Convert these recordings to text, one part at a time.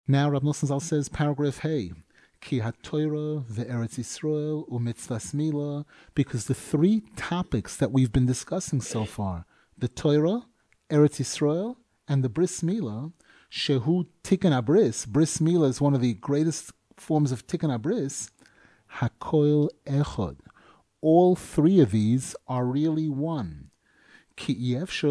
Now Rav Nosson Zal says, paragraph Hey, Ki HaTorah ve'Eretz Yisrael u'mitzvahs Mila, because the three topics that we've been discussing so far, the Torah, Eretz Yisrael, and the Bris Mila, Shehu Tikkun HaBris, Bris Mila is one of the greatest forms of Tikkun HaBris, HaKoil Echad. All three of these are really one. Because a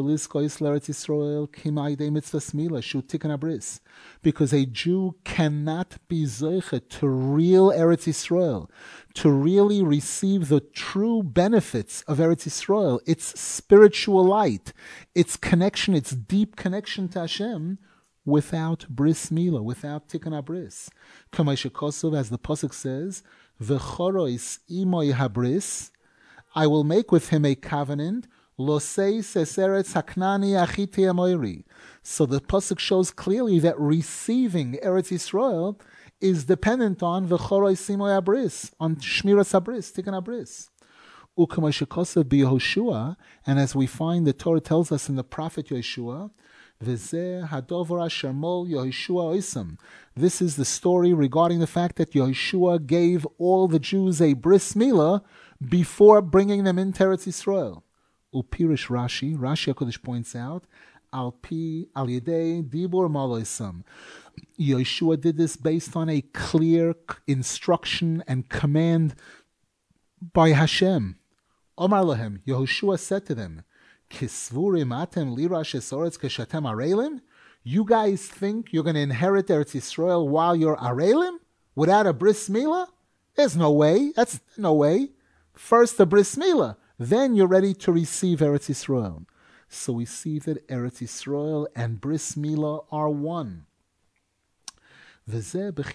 Jew cannot be zeichet to real Eretz Yisrael, to really receive the true benefits of Eretz Yisrael, its spiritual light, its connection, its deep connection to Hashem, without Bris Mila, without Tikkun HaBris. As the Pasuk says, V'chorois imoy habris, I will make with him a covenant, Losei seseretz haknani achiti amoiri. So the pasuk shows clearly that receiving Eretz Yisrael is dependent on v'choroi simoy abris, on shmiras abris, tikkun abris. U'kamay shekosav b'Yehoshua, and as we find the Torah tells us in the prophet Yehoshua, v'zeh hadover asher mol Yehoshua oisam. This is the story regarding the fact that Yehoshua gave all the Jews a bris milah before bringing them into Eretz Yisrael. Upirish Rashi HaKodesh points out, al yedei dibur maloisam. Yeshua did this based on a clear instruction and command by Hashem. Omar lahem, Yehoshua said to them, Kisvurim atem lirash esoretz keshatem arelim? You guys think you're going to inherit Eretz Yisrael while you're arelim? Without a bris milah? There's no way. That's no way. First a bris milah. Then you're ready to receive Eretz Yisrael. So we see that Eretz Yisrael and Bris Milah are one. With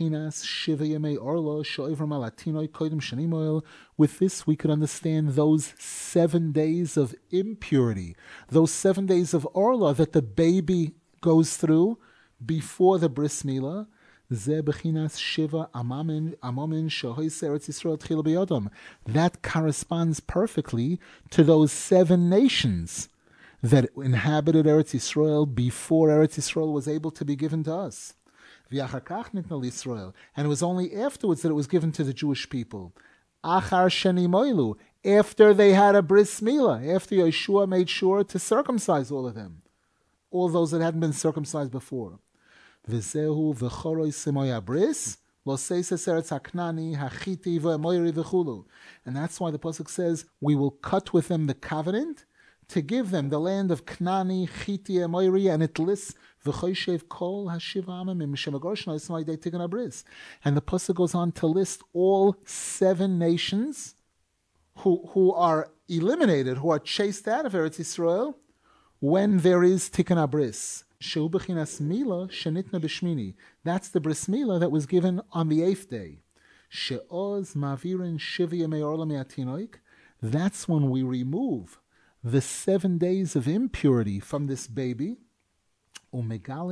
this we could understand those 7 days of impurity, those 7 days of Orla that the baby goes through before the Bris Milah. That corresponds perfectly to those 7 nations that inhabited Eretz Yisrael before Eretz Yisrael was able to be given to us. And it was only afterwards that it was given to the Jewish people. After they had a bris milah, after Yeshua made sure to circumcise all of them, all those that hadn't been circumcised before. V'zehu v'choroi simoy abris, loseis eretz haknani hachiti v'emoiri v'chulu. And that's why the pasuk says, we will cut with them the covenant to give them the land of Knani, Chiti, Emoiri, and it lists v'choyshev kol hashiva amim mishemagorshna ismaydei tikkun abris. And the pasuk goes on to list all 7 nations who are eliminated, who are chased out of Eretz Yisrael when there is tikkun abris. That's the bris milah that was given on the 8th day. That's when we remove the 7 days of impurity from this baby. And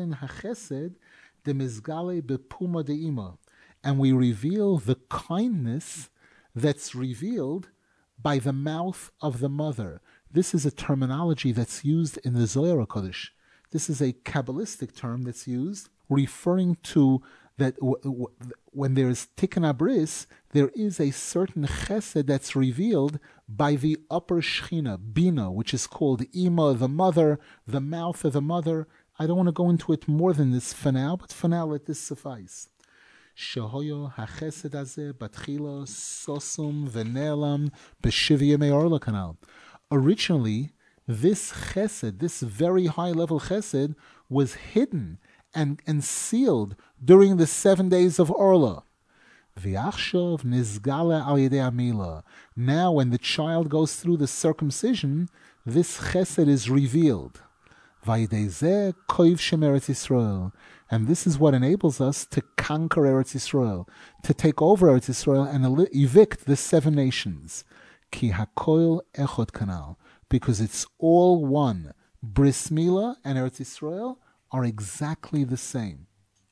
we reveal the kindness that's revealed by the mouth of the mother. This is a terminology that's used in the Zohar HaKodesh. This is a Kabbalistic term that's used, referring to that when there is Tikkun Abris, there is a certain chesed that's revealed by the upper Shechina, Bina, which is called Ima, the mother, the mouth of the mother. I don't want to go into it more than this for now, but for now let this suffice. Shehoyo hachesed hazeh batchila sosum v'ne'elam b'shivya me'orla kanal. Originally, this chesed, this very high-level chesed, was hidden and sealed during the 7 days of Orla. V'achshav nizgala al yedei amila. Now, when the child goes through the circumcision, this chesed is revealed. V'yedei zeh koiv shem Eretz Yisrael. And this is what enables us to conquer Eretz Yisrael, to take over Eretz Yisrael and evict the 7 nations. Ki hakoil echod kanal. Because it's all one. Bris Milah and Eretz Yisrael are exactly the same.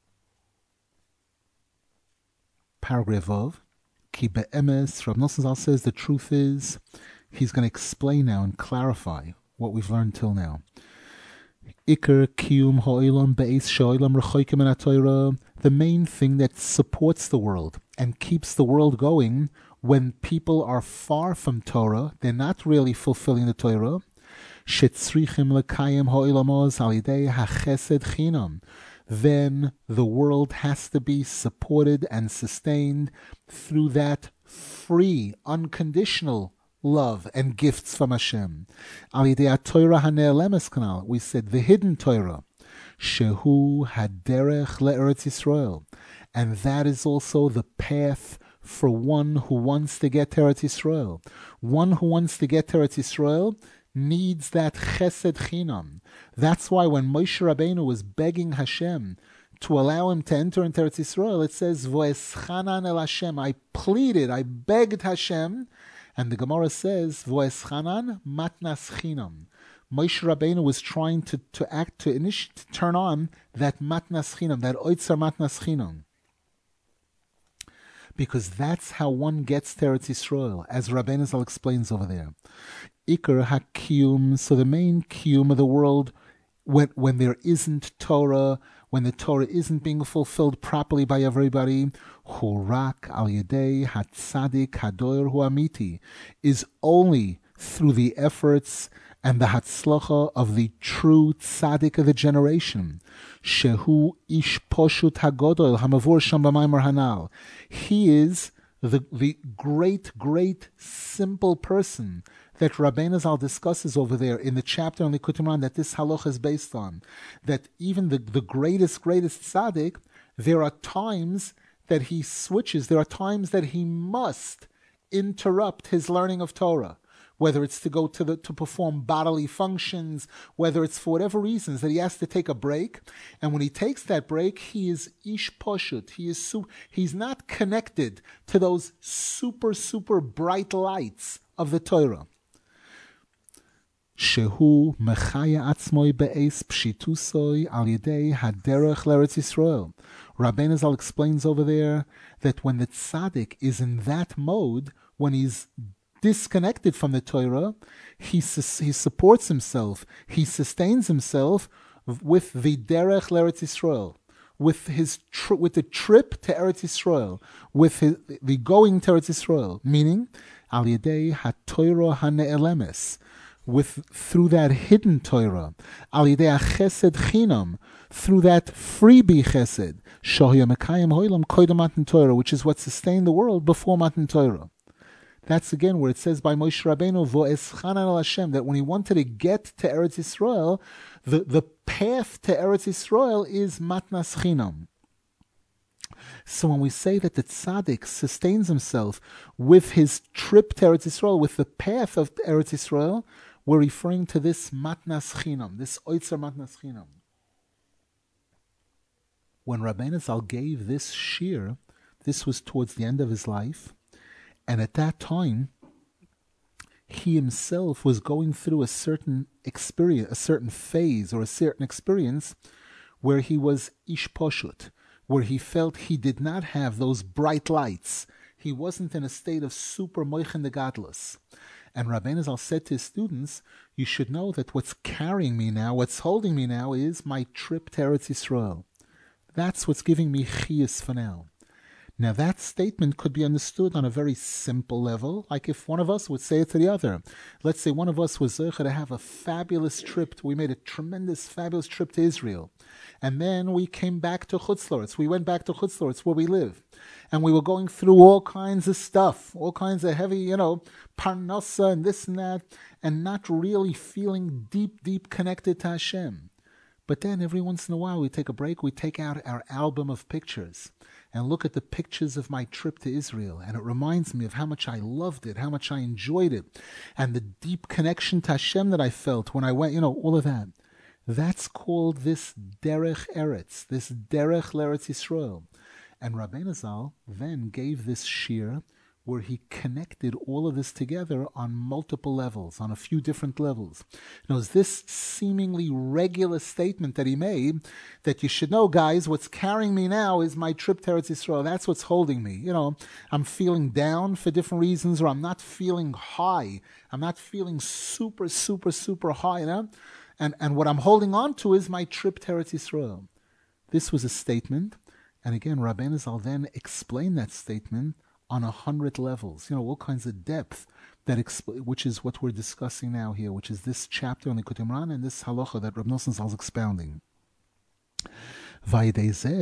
Paragraph of Ki be'emes, Rav Nosson Zal says the truth is, he's going to explain now and clarify what we've learned till now. Iker kiyum ha'olam be'ez sha'olam rechoykim min ha'Torah the main thing that supports the world and keeps the world going when people are far from Torah, they're not really fulfilling the Torah. Then the world has to be supported and sustained through that free, unconditional love and gifts from Hashem. We said the hidden Torah, Shehu Haderech LeEretz Yisrael, and that is also the path for one who wants to get to Eretz Yisrael. One who wants to get to Eretz Yisrael needs that chesed chinam. That's why when Moshe Rabbeinu was begging Hashem to allow him to enter into Eretz Yisrael, it says, Vo'eschanan el Hashem, I pleaded, I begged Hashem, and the Gemara says, Vo'eschanan matnas chinam. Moshe Rabbeinu was trying to turn on that matnas chinam, that oitzer matnas chinam. Because that's how one gets to Eretz Yisrael, as Rabbeinu Zal explains over there. Iker HaKiyum, so the main Kiyum of the world, when there isn't Torah, when the Torah isn't being fulfilled properly by everybody, Hurak Al Yedei HaTzadik HaDoyer Hu Amiti, is only through the efforts and the hatzlacha of the true tzaddik of the generation. Shehu ish poshut hagodol hamavur sham b'maimar hanal. He is the great, simple person that Rabbeinu Zal discusses over there in the chapter on the Likutei Moharan that this halacha is based on. That even the greatest tzaddik, there are times that he switches, there are times that he must interrupt his learning of Torah. Whether it's to go to perform bodily functions, whether it's for whatever reasons that he has to take a break, and when he takes that break, he is ish poshut. He's not connected to those super bright lights of the Torah. Shehu mechaya atzmoi be'es pshitusoy al yedei haderech l'Eretz Yisrael. Rabbeinu Zal explains over there that when the tzaddik is in that mode, when he's disconnected from the Torah, he supports himself, he sustains himself with the derech l'Eretz Yisrael, with the trip to Eretz Yisrael, with the going to Eretz Yisrael, meaning al yedei haTorah hane'elemes, through that hidden Torah, al yedei chesed chinam, through that freebie chesed, shohya mekayim hoilam koydem matan Torah, which is what sustained the world before matan Torah. That's again where it says by Moshe Rabbeinu, Vo'eschanan el Hashem, that when he wanted to get to Eretz Yisrael, the path to Eretz Yisrael is matnas chinam. So when we say that the tzaddik sustains himself with his trip to Eretz Yisrael, with the path of Eretz Yisrael, we're referring to this matnas chinam, this oitzer matnas chinam. When Rabbeinu Zal gave this shir, this was towards the end of his life, and at that time, he himself was going through a certain experience, a certain phase or a certain experience where he was ish poshut, where he felt he did not have those bright lights. He wasn't in a state of super moichen de gadlus. And Rabbeinu Zal said to his students, you should know that what's carrying me now, what's holding me now is my trip to Eretz Yisrael. That's what's giving me chiyus for now. Now that statement could be understood on a very simple level, like if one of us would say it to the other. Let's say one of us was zeicha to have a fabulous trip. We made a tremendous, fabulous trip to Israel. And then we came back to Chutz La'aretz. We went back to Chutz La'aretz where we live. And we were going through all kinds of stuff, all kinds of heavy, parnasa and this and that, and not really feeling deep connected to Hashem. But then every once in a while we take a break, we take out our album of pictures and look at the pictures of my trip to Israel. And it reminds me of how much I loved it, how much I enjoyed it, and the deep connection to Hashem that I felt when I went, all of that. That's called this derech eretz, this derech l'Eretz Yisrael. And Rabbeinu Zal then gave this shir where he connected all of this together on multiple levels, on a few different levels. Now, this seemingly regular statement that he made, that you should know, guys, what's carrying me now is my trip to Eretz Yisrael. That's what's holding me. I'm feeling down for different reasons, or I'm not feeling high. I'm not feeling super high, And what I'm holding on to is my trip to Eretz Yisrael. This was a statement, And again, Rabbeinu Zal then explain that statement on 100 levels, all kinds of depth, which is what we're discussing now here, which is this chapter on the Likutei Moharan and this halacha that Reb Nosson Zal is expounding. And based on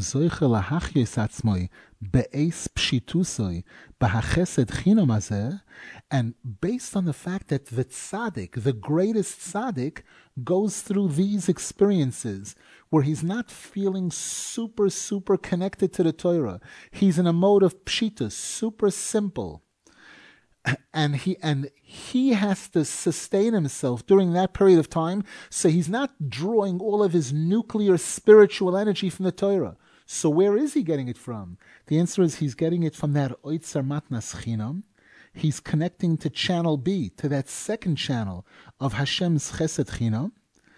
the fact that the tzaddik, the greatest tzaddik, goes through these experiences where he's not feeling super connected to the Torah. He's in a mode of pshita, super simple. And he has to sustain himself during that period of time, so he's not drawing all of his nuclear spiritual energy from the Torah. So where is he getting it from? The answer is he's getting it from that Oitzer Matnas Chinam. He's connecting to channel B, to that second channel of Hashem's Chesed Chinam.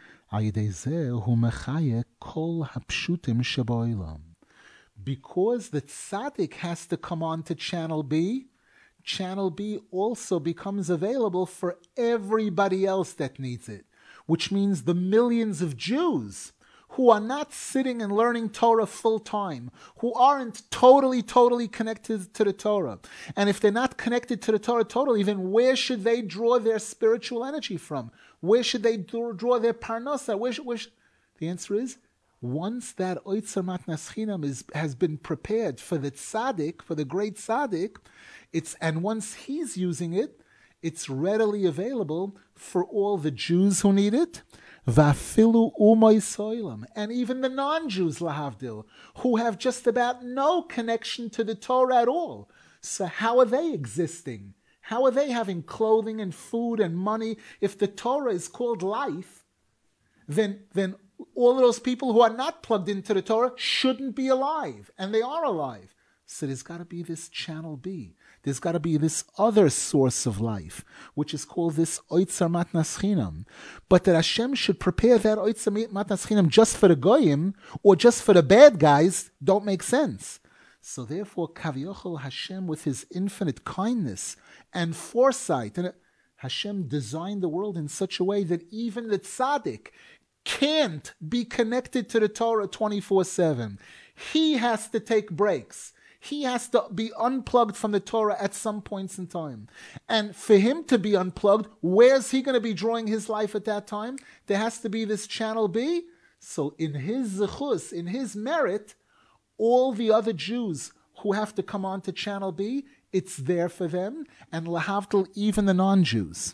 Because the tzaddik has to come on to channel B, channel B also becomes available for everybody else that needs it, which means the millions of Jews who are not sitting and learning Torah full time, who aren't totally connected to the Torah. And if they're not connected to the Torah totally, then where should they draw their spiritual energy from? Where should they draw their parnasa? The answer is, once that Oitzer Matnas Chinam has been prepared for the tzaddik, for the great tzaddik, and once he's using it, it's readily available for all the Jews who need it, vafilu umay soilam, and even the non-Jews, lahavdil, who have just about no connection to the Torah at all. So how are they existing? How are they having clothing and food and money? If the Torah is called life, then all of those people who are not plugged into the Torah shouldn't be alive, and they are alive. So there's got to be this channel B. There's got to be this other source of life, which is called this Oitzer Matnas Chinam. But that Hashem should prepare that Oitzer Matnas Chinam just for the goyim or just for the bad guys don't make sense. So therefore, Kaviochel Hashem, with his infinite kindness and foresight, and Hashem designed the world in such a way that even the tzaddik can't be connected to the Torah 24/7. He has to take breaks. He has to be unplugged from the Torah at some points in time. And for him to be unplugged, where's he going to be drawing his life at that time? There has to be this channel B. So in his zechus, in his merit, all the other Jews who have to come on to channel B, it's there for them. And lahavdil, even the non-Jews.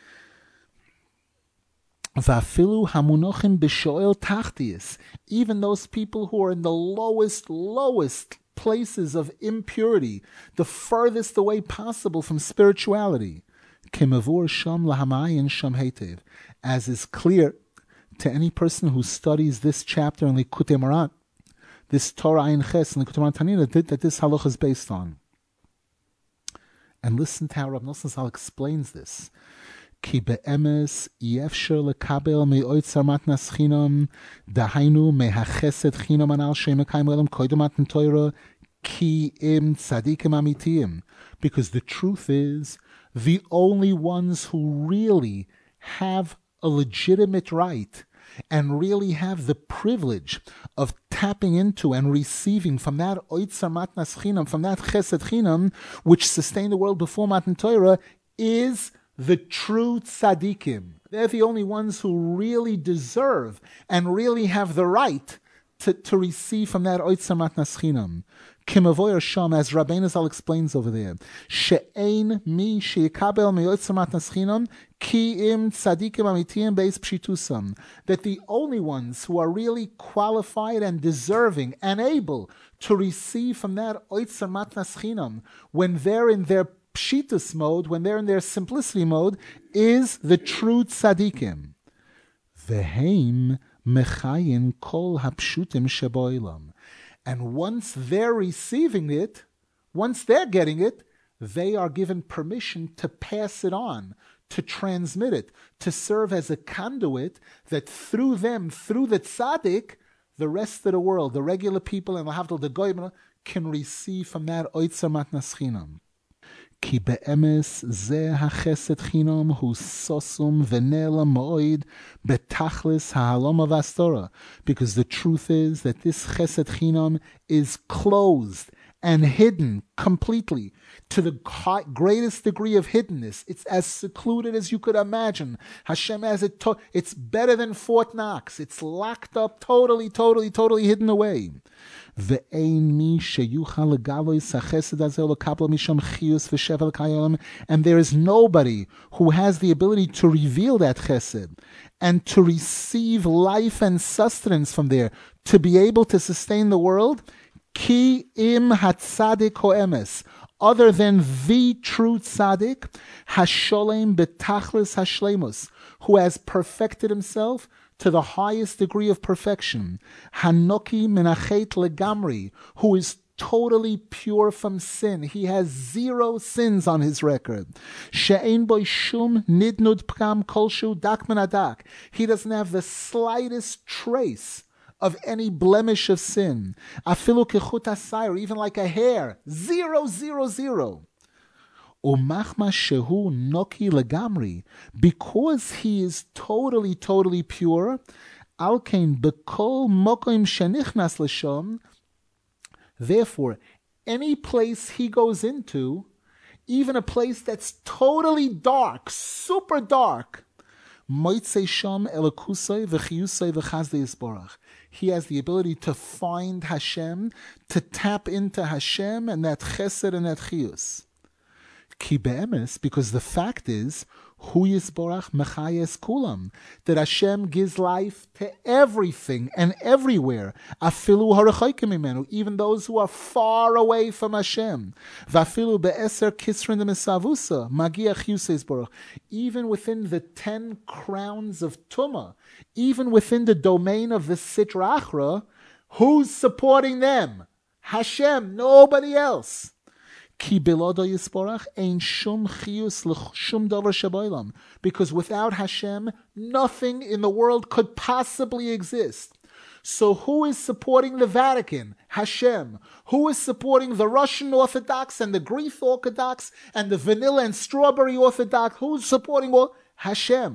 Vafilu hamunochim b'shoel tachtius, even those people who are in the lowest places of impurity, the furthest away possible from spirituality, kimavur sham lahamayin sham hetev, as is clear to any person who studies this chapter in Likutei Moharan, this Torah Ayin Ches and Likutei Moharan Tanina, that this halacha is based on. And listen to how Rav Nosson Zal explains this. Ki be'emes yefsher lekabel me'oitzer matnas chinam dahainu mehachesed chinam anal she'mekayim olam koydem matan Torah ki im tzadikim amitiyim. Because the truth is, the only ones who really have a legitimate right and really have the privilege of tapping into and receiving from that oitzer matnas chinam, from that chesed chinam, which sustained the world before Matan Torah, is the true tzaddikim. They're the only ones who really deserve and really have the right to receive from that oitzer matnas chinam. Kimavoyer Sham, as Rabbeinu Zal explains over there, she'ein mi she'ikabel me'oitzer matnas chinam ki im tzaddikim amitiyim beis pshitusam, that the only ones who are really qualified and deserving and able to receive from that oitzer matnas chinam when they're in their pshitus mode, when they're in their simplicity mode, is the true tzaddikim. Veheim mechayin kol hapshutim sheboilam. And once they're receiving it, once they're getting it, they are given permission to pass it on, to transmit it, to serve as a conduit that through them, through the tzaddik, the rest of the world, the regular people and the goyim, can receive from that oitzer matnas chinam. כי באמס זה החסד חינם הוא סוסום ונעלם מאוד בתכלס ההלמה והסתורה. Because the truth is that this chesed chinam is closed and hidden completely to the greatest degree of hiddenness. It's as secluded as you could imagine. Hashem has it. It's better than Fort Knox. It's locked up, totally hidden away. And there is nobody who has the ability to reveal that chesed and to receive life and sustenance from there, to be able to sustain the world. Ki im hatzadik ho'emes, other than the true tzaddik, hasholem betachlis hashlemus, who has perfected himself to the highest degree of perfection. Hanoki menachet legamri, who is totally pure from sin. He has 0 sins on his record. She'ein boi shum nidnud pkam kolshu dak menadak. He doesn't have the slightest trace of any blemish of sin. Afilu kechut asayr, even like a hair. 0, 0, 0. Umachma shehu noki legamri, because he is totally pure. Alkein bekol mokim shenichnas leshom. Therefore, any place he goes into, even a place that's totally dark, super dark, he has the ability to find Hashem, to tap into Hashem and that chesed and that chiyus. Ki be'emes, because the fact is, Hu Yisborach mechayes kulam, that Hashem gives life to everything and everywhere. Afilu harachaykim imenu, even those who are far away from Hashem. Vafilu be'eser kisrin de mesavusa magiach Yisborach, even within the 10 crowns of Tumah, even within the domain of the Sitra Achra, who's supporting them? Hashem, nobody else. Because without Hashem, nothing in the world could possibly exist. So who is supporting the Vatican? Hashem. Who is supporting the Russian Orthodox and the Greek Orthodox and the vanilla and strawberry Orthodox? Who's supporting all? Hashem.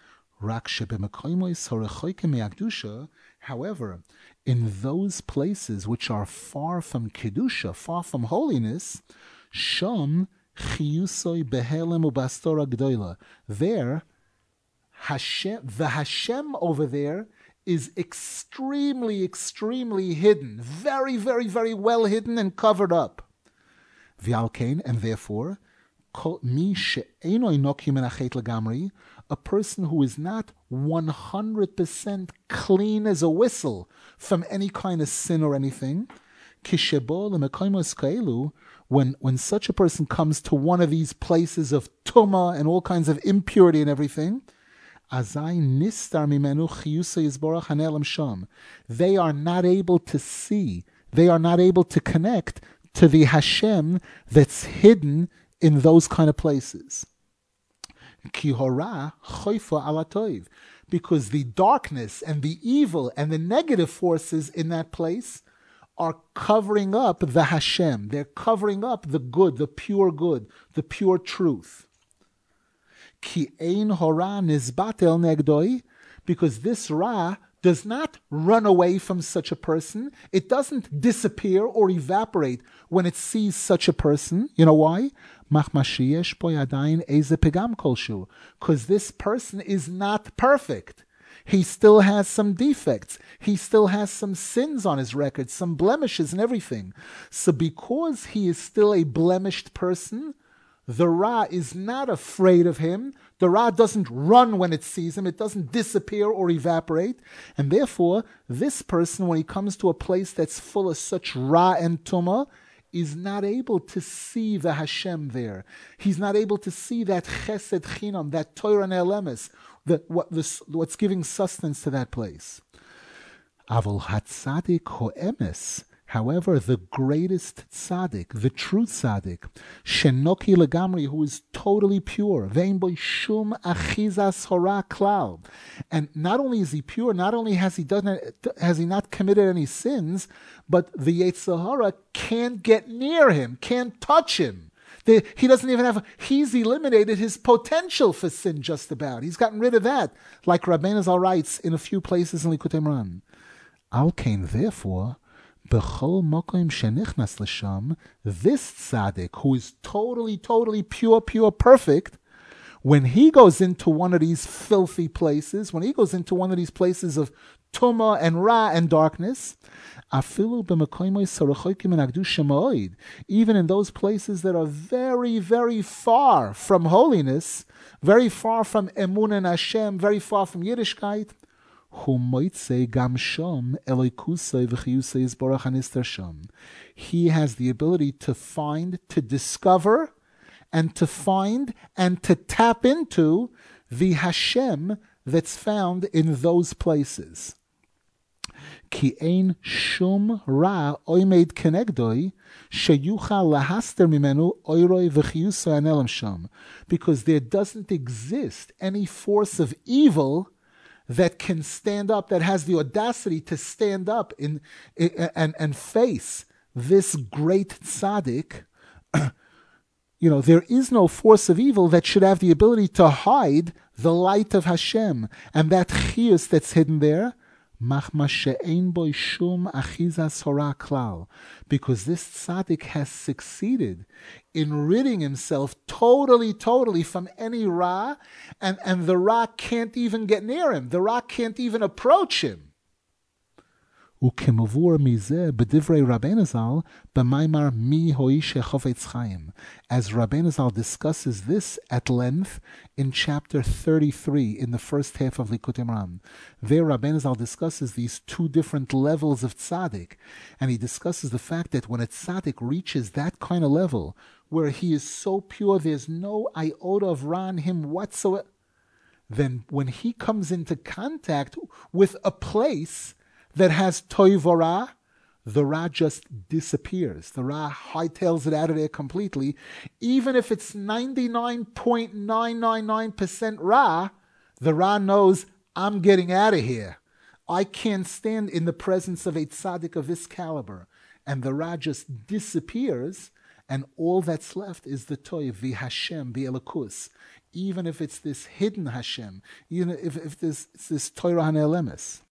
However, in those places which are far from Kedusha, far from holiness, Sham chiyusoi behelem ubastora gdoila. There, the Hashem over there is extremely hidden, very well hidden and covered up. V'alkein, and therefore, mi she'enoi noki menachet legamri, a person who is not 100% clean as a whistle from any kind of sin or anything, when such a person comes to one of these places of tumah and all kinds of impurity and everything, they are not able to see, they are not able to connect to the Hashem that's hidden in those kind of places. Because the darkness and the evil and the negative forces in that place are covering up the Hashem. They're covering up the good, the pure truth. Ki ein hora nizbatel negdoi, because this Ra does not run away from such a person. It doesn't disappear or evaporate when it sees such a person. You know why? Because this person is not perfect. He still has some defects. He still has some sins on his record, some blemishes and everything. So because he is still a blemished person, the Ra is not afraid of him. The Ra doesn't run when it sees him. It doesn't disappear or evaporate. And therefore, this person, when he comes to a place that's full of such Ra and Tumah, is not able to see the Hashem there. He's not able to see that Chesed Chinam, that Torah Ne'elemes, what's giving sustenance to that place. Avol Hatzadik Ho'emes, however, the greatest tzaddik, the true tzaddik, Shenoki Legamri, who is totally pure, Vein Boy Shum Achizas Hora Klal, and not only is he pure, not only has he not committed any sins, but the Yetzer Hara can't get near him, can't touch him. He doesn't even have, he's eliminated his potential for sin just about. He's gotten rid of that. Like Rabbeinu Zal writes in a few places in Likutei Moharan. Al Kain, therefore, B'chol Mokom Shenichnas L'sham, this tzaddik, who is totally, totally pure, perfect, when he goes into one of these filthy places, when he goes into one of these places of tumah and ra and darkness, even in those places that are very, very far from holiness, very far from emun and Hashem, very far from Yiddishkeit, he has the ability to find, to discover, and to find and to tap into the Hashem that's found in those places. Ki ein shum ra oimed kenegdoi sheyuchal lahaster mimenu oiroi v'chiyusoi anelam sham, because there doesn't exist any force of evil that can stand up, that has the audacity to stand up and face this great tzaddik. There is no force of evil that should have the ability to hide the light of Hashem. And that chiyus that's hidden there, because this tzaddik has succeeded in ridding himself totally from any ra, and the ra can't even get near him. The ra can't even approach him. וכמבואר מזה בדברי רבנו ז"ל במאמר מי הויש החפץ חיים, as Rabbeinu Zal discusses this at length in chapter 33 in the first half of Likutei Moharan. There Rabbeinu Zal discusses these two different levels of tzaddik, and he discusses the fact that when a tzaddik reaches that kind of level where he is so pure, there's no iota of ra in him whatsoever, then when he comes into contact with a place that has toiv or ra, the ra just disappears. The ra hightails it out of there completely. Even if it's 99.999% ra, the ra knows, I'm getting out of here. I can't stand in the presence of a tzaddik of this caliber. And the ra just disappears, and all that's left is the toiv, the Hashem, the Elokus. Even if it's this hidden Hashem, even if it's this Torah HaNe'elemes.